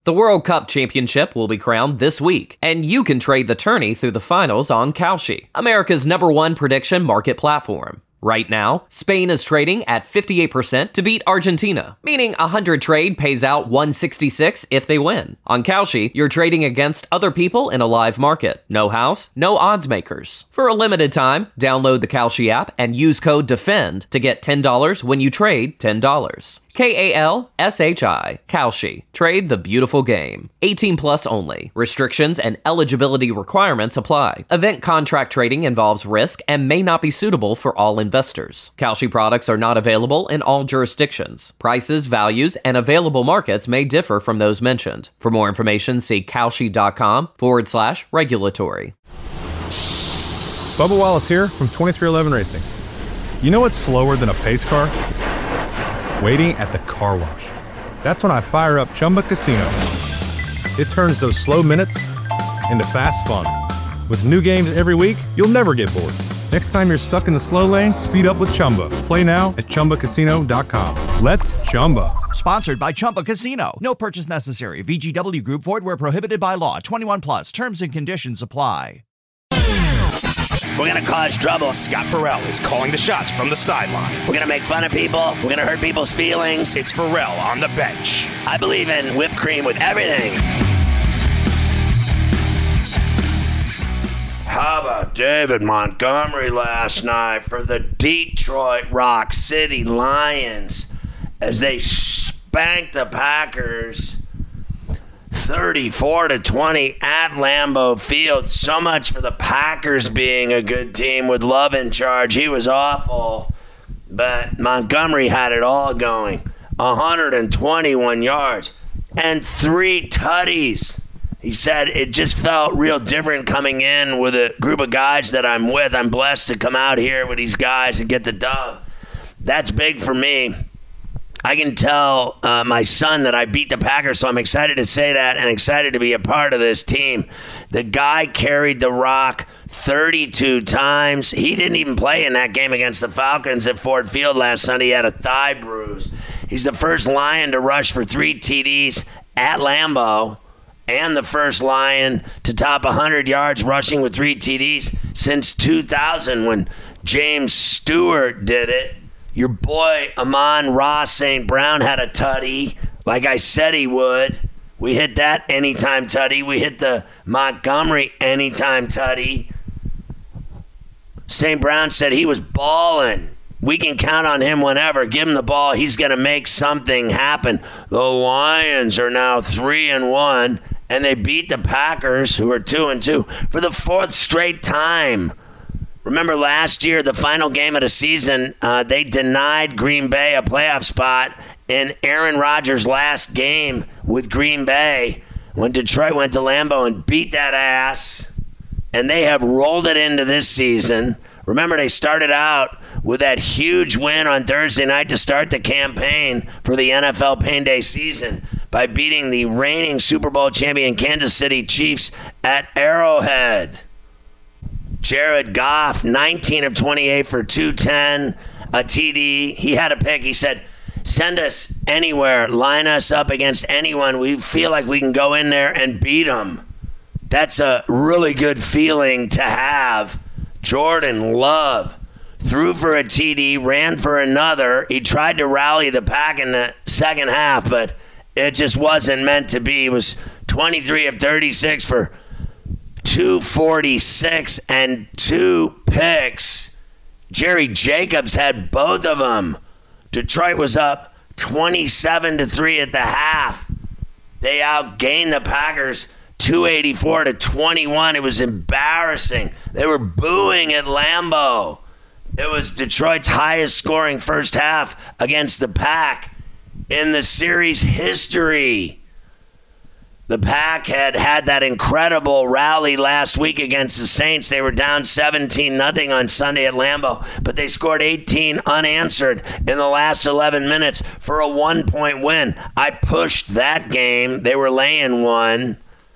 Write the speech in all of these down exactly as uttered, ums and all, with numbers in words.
The World Cup Championship will be crowned this week, and you can trade the tourney through the finals on Kalshi, America's number one prediction market platform. Right now, Spain is trading at fifty-eight percent to beat Argentina, meaning a one hundred trade pays out one hundred sixty-six if they win. On Kalshi, you're trading against other people in a live market. No house, no odds makers. For a limited time, download the Kalshi app and use code DEFEND to get ten dollars when you trade ten dollars. K A L S H I, Kalshi. Trade the beautiful game. eighteen plus only. Restrictions and eligibility requirements apply. Event contract trading involves risk and may not be suitable for all investors. Kalshi products are not available in all jurisdictions. Prices, values, and available markets may differ from those mentioned. For more information, see kalshi.com forward slash regulatory. Bubba Wallace here from twenty-three eleven Racing. You know what's slower than a pace car? Waiting at the car wash. That's when I fire up Chumba Casino. It turns those slow minutes into fast fun. With new games every week, you'll never get bored. Next time you're stuck in the slow lane, speed up with Chumba. Play now at chumba casino dot com. Let's Chumba. Sponsored by Chumba Casino. No purchase necessary. V G W Group. Void where prohibited by law. twenty-one plus. Terms and conditions apply. We're going to cause trouble. Scott Farrell is calling the shots from the sideline. We're going to make fun of people. We're going to hurt people's feelings. It's Farrell on the bench. I believe in whipped cream with everything. How about David Montgomery last night for the Detroit Rock City Lions as they spanked the Packers thirty-four to twenty at Lambeau Field. So much for the Packers being a good team with Love in charge. He was awful, but Montgomery had it all going. one hundred twenty-one yards and three tutties. He said it just felt real different coming in with a group of guys that I'm with. I'm blessed to come out here with these guys and get the dub. That's big for me. I can tell uh, my son that I beat the Packers, so I'm excited to say that and excited to be a part of this team. The guy carried the rock thirty-two times. He didn't even play in that game against the Falcons at Ford Field last Sunday. He had a thigh bruise. He's the first Lion to rush for three T Ds at Lambeau and the first Lion to top one hundred yards rushing with three T Ds since two thousand when James Stewart did it. Your boy Amon-Ra Saint Brown had a tutty, like I said he would. We hit that anytime tutty. We hit the Montgomery anytime tutty. Saint Brown said he was balling. We can count on him whenever. Give him the ball. He's going to make something happen. The Lions are now three and one, and they beat the Packers, who are two and two, for the fourth straight time. Remember last year, the final game of the season, uh, they denied Green Bay a playoff spot in Aaron Rodgers' last game with Green Bay when Detroit went to Lambeau and beat that ass. And they have rolled it into this season. Remember, they started out with that huge win on Thursday night to start the campaign for the N F L Pain Day season by beating the reigning Super Bowl champion Kansas City Chiefs at Arrowhead. Jared Goff, nineteen of twenty-eight for two ten, a T D. He had a pick. He said, send us anywhere. Line us up against anyone. We feel like we can go in there and beat them. That's a really good feeling to have. Jordan Love threw for a T D, ran for another. He tried to rally the pack in the second half, but it just wasn't meant to be. He was twenty-three of thirty-six for two forty-six and two picks. Jerry Jacobs had both of them. Detroit was up twenty-seven to three at the half. They outgained the Packers two eighty-four to twenty-one. It was embarrassing. They were booing at Lambeau. It was Detroit's highest scoring first half against the Pack in the series history. The Pack had had that incredible rally last week against the Saints. They were down seventeen nothing on Sunday at Lambeau, but they scored eighteen unanswered in the last eleven minutes for a one-point win. I pushed that game. They were laying one.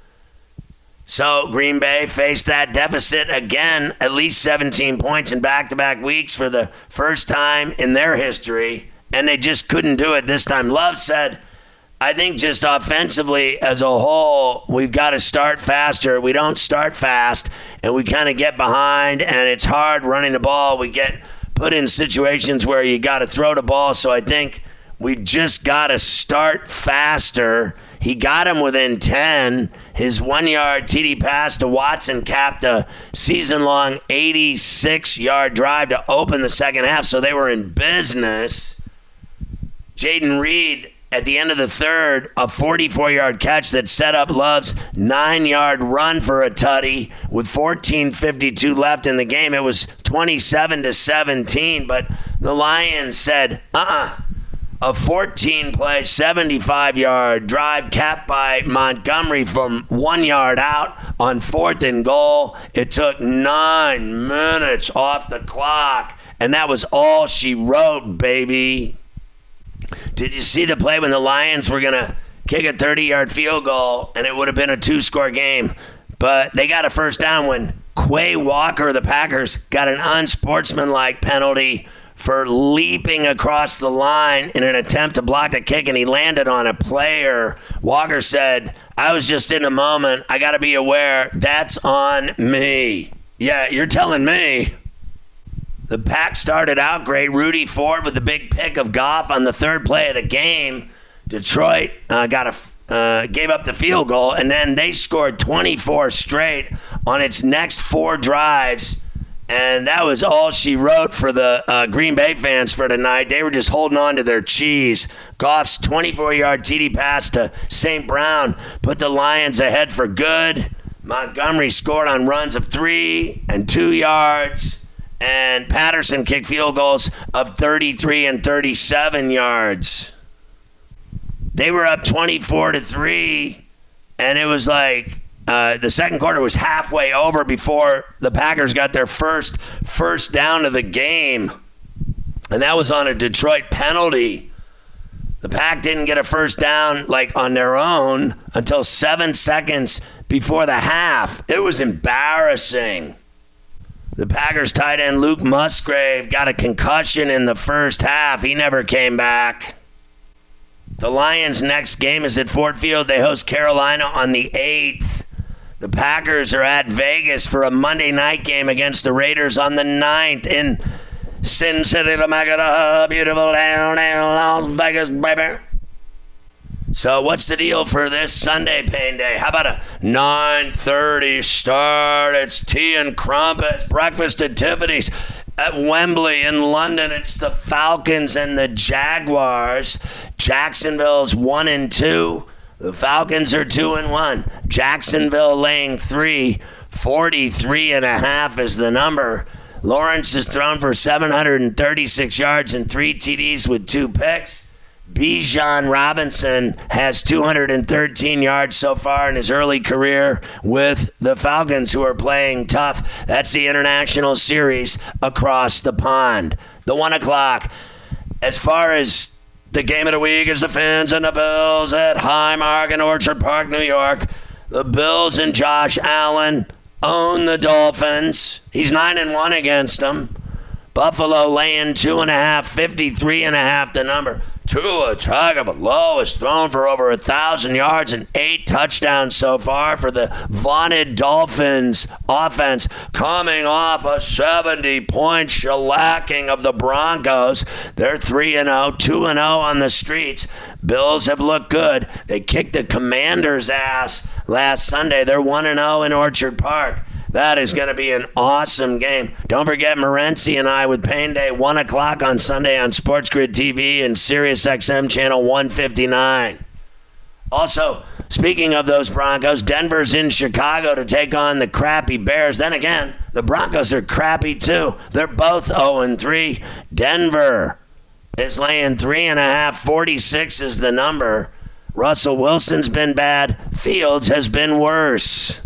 So Green Bay faced that deficit again, at least seventeen points in back-to-back weeks for the first time in their history, and they just couldn't do it this time. Love said, I think just offensively as a whole, we've got to start faster. We don't start fast, and we kind of get behind, and it's hard running the ball. We get put in situations where you got to throw the ball, so I think we just got to start faster. He got him within ten. His one-yard T D pass to Watson capped a season-long eighty-six-yard drive to open the second half, so they were in business. Jaden Reed, at the end of the third, a forty-four-yard catch that set up Love's nine-yard run for a tutty with fourteen fifty-two left in the game. It was twenty-seven to seventeen, but the Lions said, uh-uh. A fourteen-play, seventy-five-yard drive capped by Montgomery from one yard out on fourth and goal. It took nine minutes off the clock, and that was all she wrote, baby. Did you see the play when the Lions were going to kick a thirty-yard field goal, and it would have been a two-score game? But they got a first down when Quay Walker, the Packers, got an unsportsmanlike penalty for leaping across the line in an attempt to block the kick, and he landed on a player. Walker said, I was just in a moment. I got to be aware. That's on me. Yeah, you're telling me. The Pack started out great. Rudy Ford with the big pick of Goff on the third play of the game. Detroit uh, got a uh, gave up the field goal, and then they scored twenty-four straight on its next four drives. And that was all she wrote for the uh, Green Bay fans for tonight. They were just holding on to their cheese. Goff's twenty-four-yard T D pass to Saint Brown put the Lions ahead for good. Montgomery scored on runs of three and two yards. And Patterson kicked field goals of thirty-three and thirty-seven yards. They were up twenty-four to three, and it was like uh, the second quarter was halfway over before the Packers got their first first down of the game, and that was on a Detroit penalty. The Pack didn't get a first down like on their own until seven seconds before the half. It was embarrassing. The Packers tight end Luke Musgrave got a concussion in the first half. He never came back. The Lions' next game is at Ford Field. They host Carolina on the eighth. The Packers are at Vegas for a Monday night game against the Raiders on the ninth in Sin City, Lamagada, beautiful down, down, Las Vegas, baby. So what's the deal for this Sunday Pain Day? How about a nine thirty start? It's tea and crumpets, breakfast at Tiffany's. At Wembley in London, it's the Falcons and the Jaguars. Jacksonville's one and two. The Falcons are two and one. Jacksonville laying three. forty-three and a half is the number. Lawrence has thrown for seven hundred thirty-six yards and three T Ds with two picks. Bijan Robinson has two hundred thirteen yards so far in his early career with the Falcons, who are playing tough. That's the international series across the pond. The one o'clock. As far as the game of the week is the Fins and the Bills at Highmark in Orchard Park, New York. The Bills and Josh Allen own the Dolphins. He's nine and one against them. Buffalo laying two and a half, fifty-three and a half the number. Tua Tagovailoa has thrown for over a thousand yards and eight touchdowns so far for the vaunted Dolphins offense, coming off a seventy-point shellacking of the Broncos. They're three and oh, two and oh on the streets. Bills have looked good. They kicked the Commanders' ass last Sunday. They're one and oh in Orchard Park. That is going to be an awesome game. Don't forget Morency and I with Pain Day, one o'clock on Sunday on Sports Grid T V and Sirius X M channel one fifty-nine. Also, speaking of those Broncos, Denver's in Chicago to take on the crappy Bears. Then again, the Broncos are crappy too. They're both oh and three. Denver is laying three and a half. forty-six is the number. Russell Wilson's been bad. Fields has been worse.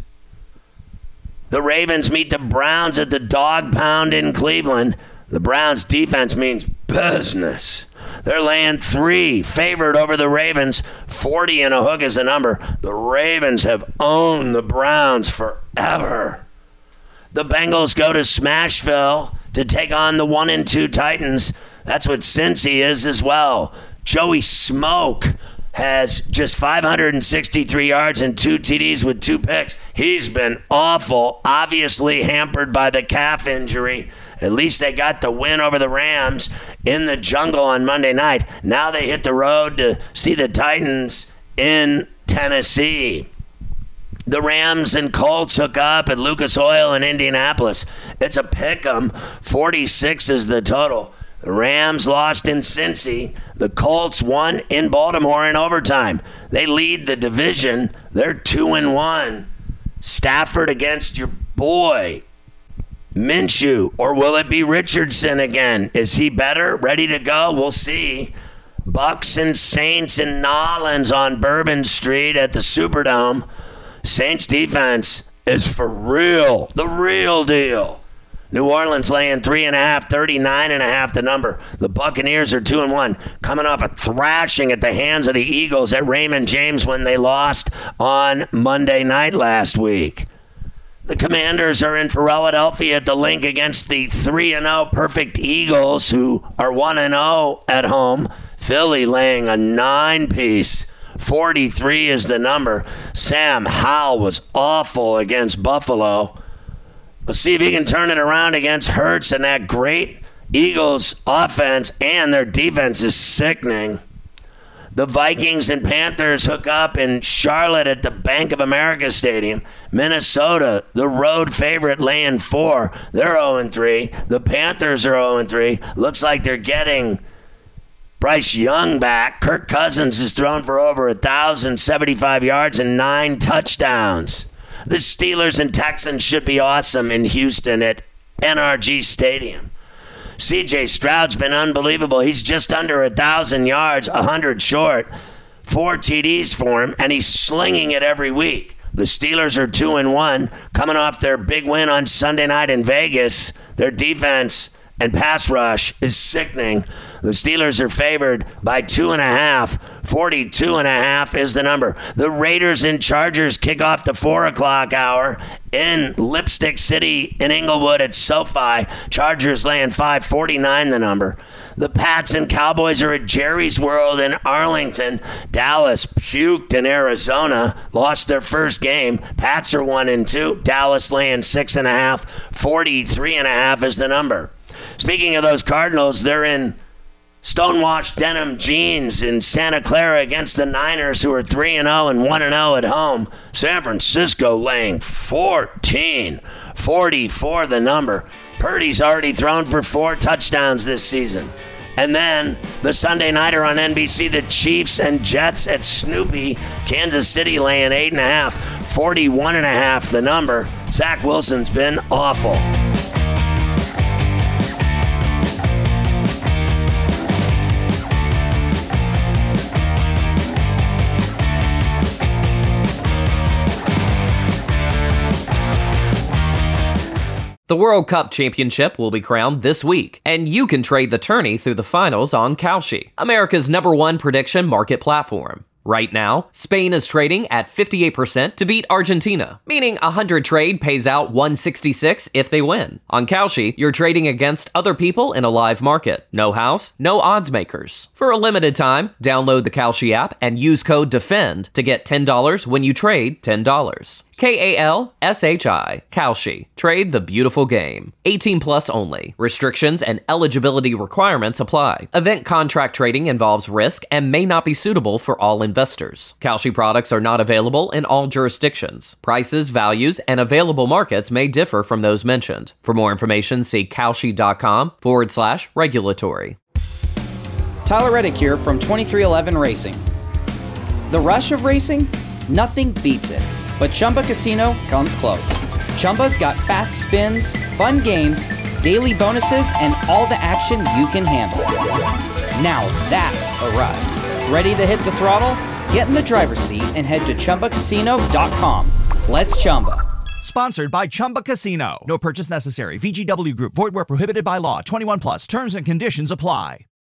The Ravens meet the Browns at the Dog Pound in Cleveland. The Browns' defense means business. They're laying three, favored over the Ravens. forty and a hook is the number. The Ravens have owned the Browns forever. The Bengals go to Smashville to take on the one and two Titans. That's what Cincy is as well. Joey Smoke has just five hundred sixty-three yards and two T Ds with two picks. He's been awful, obviously hampered by the calf injury. At least they got the win over the Rams in the jungle on Monday night. Now they hit the road to see the Titans in Tennessee. The Rams and Colts hook up at Lucas Oil in Indianapolis. It's a pick 'em. forty-six is the total. The Rams lost in Cincy. The Colts won in Baltimore in overtime. They lead the division. They're two and one. Stafford against your boy Minshew, or will it be Richardson again? Is he better? Ready to go? We'll see. Bucks and Saints and Nolans on Bourbon Street at the Superdome. Saints defense is for real. The real deal. New Orleans laying three and a half, thirty-nine and a half the number. The Buccaneers are two and one, coming off a thrashing at the hands of the Eagles at Raymond James when they lost on Monday night last week. The Commanders are in Philadelphia at the Link against the three and oh perfect Eagles, who are one and oh at home. Philly laying a nine-piece. forty-three is the number. Sam Howell was awful against Buffalo. Let's see if he can turn it around against Hurts and that great Eagles offense, and their defense is sickening. The Vikings and Panthers hook up in Charlotte at the Bank of America Stadium. Minnesota, the road favorite, laying four. They're oh and three. The Panthers are oh and three. Looks like they're getting Bryce Young back. Kirk Cousins has thrown for over one thousand seventy-five yards and nine touchdowns. The Steelers and Texans should be awesome in Houston at N R G Stadium. C J Stroud's been unbelievable. He's just under one thousand yards, one hundred short. Four T Ds for him, and he's slinging it every week. The Steelers are two and one, coming off their big win on Sunday night in Vegas. Their defense and pass rush is sickening. The Steelers are favored by two and a half. forty-two and a half is the number. The Raiders and Chargers kick off the four o'clock hour in Lipstick City in Inglewood at SoFi. Chargers laying five, forty-nine the number. The Pats and Cowboys are at Jerry's World in Arlington. Dallas puked in Arizona, lost their first game. Pats are one and two. Dallas laying six and a half. forty-three and a half is the number. Speaking of those Cardinals, they're in stonewashed denim jeans in Santa Clara against the Niners, who are three and oh and one and oh at home. San Francisco laying fourteen. forty-four the number. Purdy's already thrown for four touchdowns this season. And then the Sunday nighter on N B C, the Chiefs and Jets at Snoopy. Kansas City laying eight and a half. forty-one and a half the number. Zach Wilson's been awful. The World Cup Championship will be crowned this week, and you can trade the tourney through the finals on Kalshi, America's number one prediction market platform. Right now, Spain is trading at fifty-eight percent to beat Argentina, meaning a one hundred trade pays out one sixty-six if they win. On Kalshi, you're trading against other people in a live market. No house, no odds makers. For a limited time, download the Kalshi app and use code DEFEND to get ten dollars when you trade ten dollars. K A L S H I, Kalshi. Trade the beautiful game. eighteen plus only. Restrictions and eligibility requirements apply. Event contract trading involves risk and may not be suitable for all investors. Kalshi products are not available in all jurisdictions. Prices, values, and available markets may differ from those mentioned. For more information, see Kalshi.com forward slash regulatory. Tyler Reddick here from twenty-three eleven Racing. The rush of racing? Nothing beats it. But Chumba Casino comes close. Chumba's got fast spins, fun games, daily bonuses, and all the action you can handle. Now that's a ride. Ready to hit the throttle? Get in the driver's seat and head to Chumba Casino dot com. Let's Chumba. Sponsored by Chumba Casino. No purchase necessary. V G W Group. Void where prohibited by law. twenty-one plus. Terms and conditions apply.